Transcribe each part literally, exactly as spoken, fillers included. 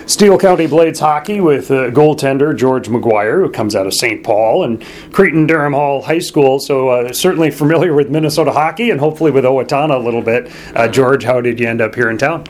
Steele County Blades hockey with uh, goaltender George McGuire, who comes out of Saint Paul, and Creighton Durham Hall High School, so uh, certainly familiar with Minnesota hockey and hopefully with Owatonna a little bit. Uh, George, how did you end up here in town?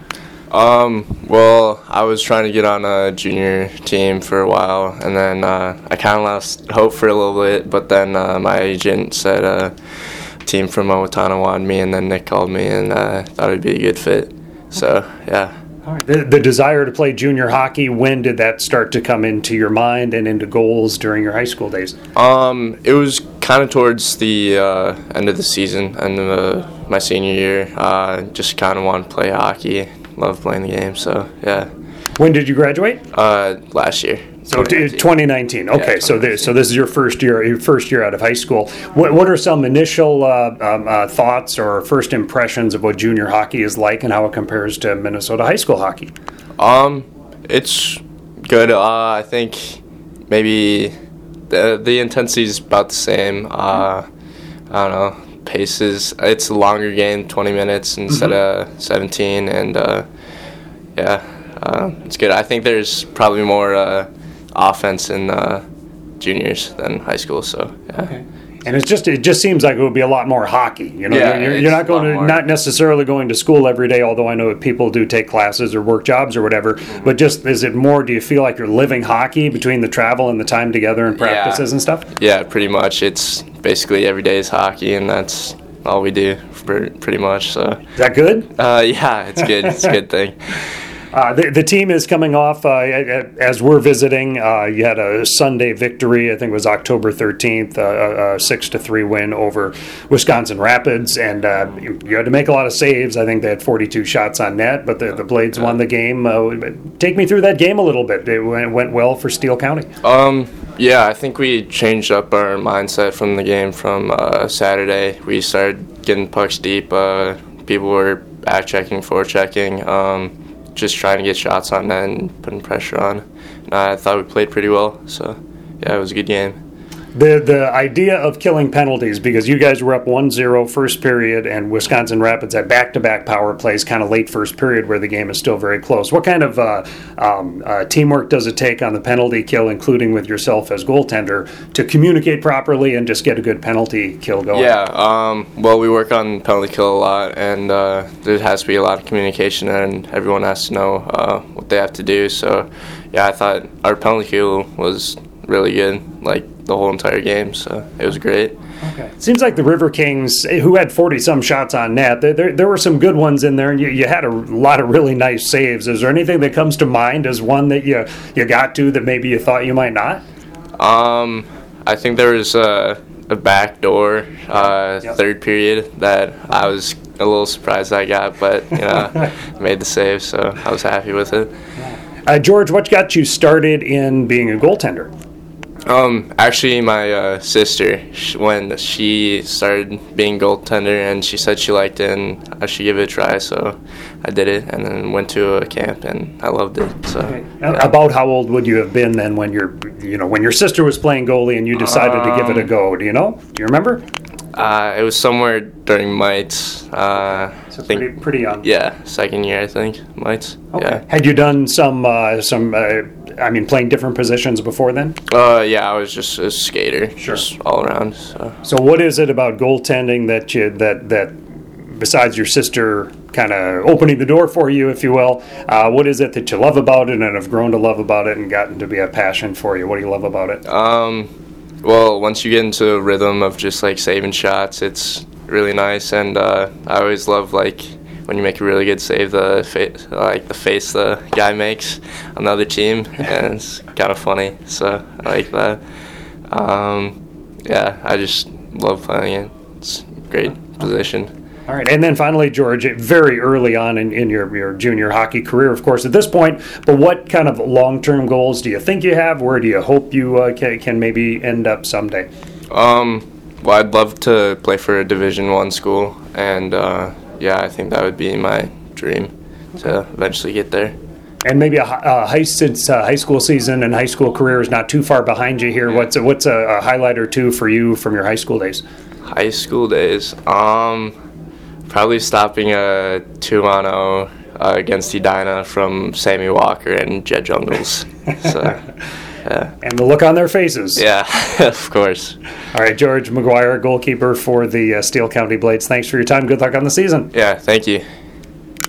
Um, well, I was trying to get on a junior team for a while, and then uh, I kind of lost hope for a little bit, but then uh, my agent said a team from Owatonna wanted me, and then Nick called me, and uh, thought it would be a good fit. So, yeah. All right. The, the desire to play junior hockey, when did that start to come into your mind and into goals during your high school days? Um, it was kind of towards the uh, end of the season, end of uh, my senior year. Uh, just kind of wanted to play hockey. Love playing the game, so yeah. When did you graduate? Uh, last year. So twenty nineteen. Okay, yeah, so this, so this is your first year, your first year out of high school. What what are some initial uh, um, uh, thoughts or first impressions of what junior hockey is like and how it compares to Minnesota high school hockey? Um, it's good. Uh, I think maybe the the intensity is about the same. Uh, I don't know. Paces. It's a longer game, twenty minutes instead mm-hmm. of seventeen, and uh, yeah, uh, it's good. I think there's probably more uh, offense in uh, juniors than high school. So yeah. Okay. And it's just it just seems like it would be a lot more hockey. You know, yeah, you're, you're not going to more. not necessarily going to school every day. Although I know that people do take classes or work jobs or whatever. Mm-hmm. But just is it more? Do you feel like you're living hockey between the travel and the time together and practices yeah. and stuff? Yeah, pretty much. It's basically every day is hockey, and that's all we do for pretty much. So is that good? Uh, yeah, it's good. It's a good thing. Uh, the, the team is coming off, uh, as we're visiting, uh, you had a Sunday victory, I think it was October thirteenth, uh, a six to three win over Wisconsin Rapids, and uh, you, you had to make a lot of saves. I think they had forty-two shots on net, but the, the Blades won the game. Uh, take me through that game a little bit. It went, went well for Steele County. Um, yeah, I think we changed up our mindset from the game from uh, Saturday. We started getting pucks deep. Uh, people were back-checking, forechecking. Um, just trying to get shots on net and putting pressure on. And I thought we played pretty well, so yeah, it was a good game. The the idea of killing penalties, because you guys were up one zero first period and Wisconsin Rapids had back-to-back power plays kind of late first period where the game is still very close. What kind of uh, um, uh, teamwork does it take on the penalty kill, including with yourself as goaltender, to communicate properly and just get a good penalty kill going? Yeah, um, well, we work on penalty kill a lot, and uh, there has to be a lot of communication, and everyone has to know uh, what they have to do. So, yeah, I thought our penalty kill was really good, like the whole entire game, so it was great. Okay. Seems like the River Kings, who had forty-some shots on net, there, there, there were some good ones in there, and you, you had a lot of really nice saves. Is there anything that comes to mind as one that you you got to that maybe you thought you might not? Um, I think there was a, a back door uh, yep. third period that I was a little surprised I got, but you know, made the save, so I was happy with it. Uh, George, what got you started in being a goaltender? Um, actually, my uh, sister, she, when she started being goaltender, and she said she liked it, and I should give it a try, so I did it, and then went to a camp, and I loved it. So, okay. yeah. About how old would you have been then when your, you know, when your sister was playing goalie and you decided um, to give it a go? Do you know? Do you remember? Uh, it was somewhere during mites. Uh, so I think, pretty, pretty young. Yeah, second year, I think, mites. Okay. Yeah. Had you done some, uh, some? Uh, I mean, playing different positions before then? Uh, yeah, I was just a skater, sure. just all around. So. so, what is it about goaltending that you that that besides your sister kind of opening the door for you, if you will? Uh, what is it that you love about it and have grown to love about it and gotten to be a passion for you? What do you love about it? Um. Well, once you get into a rhythm of just like saving shots, it's really nice, and uh, I always love like when you make a really good save, the face, like the face the guy makes on the other team, and it's kind of funny. So I like that. Um, yeah, I just love playing it. It's a great position. All right, and then finally, George, very early on in, in your, your junior hockey career, of course, at this point, but what kind of long-term goals do you think you have? Where do you hope you uh, can, can maybe end up someday? Um, well, I'd love to play for a Division One school, and uh, yeah, I think that would be my dream to eventually get there. And maybe a, a high since uh, high school season and high school career is not too far behind you here. Yeah. What's a, what's a, a highlight or two for you from your high school days? High school days, um. Probably stopping a two on oh uh, against Edina from Sammy Walker and Jed Jungles. So, yeah. And the look on their faces. Yeah, of course. All right, George McGuire, goalkeeper for the uh, Steele County Blades. Thanks for your time. Good luck on the season. Yeah, thank you.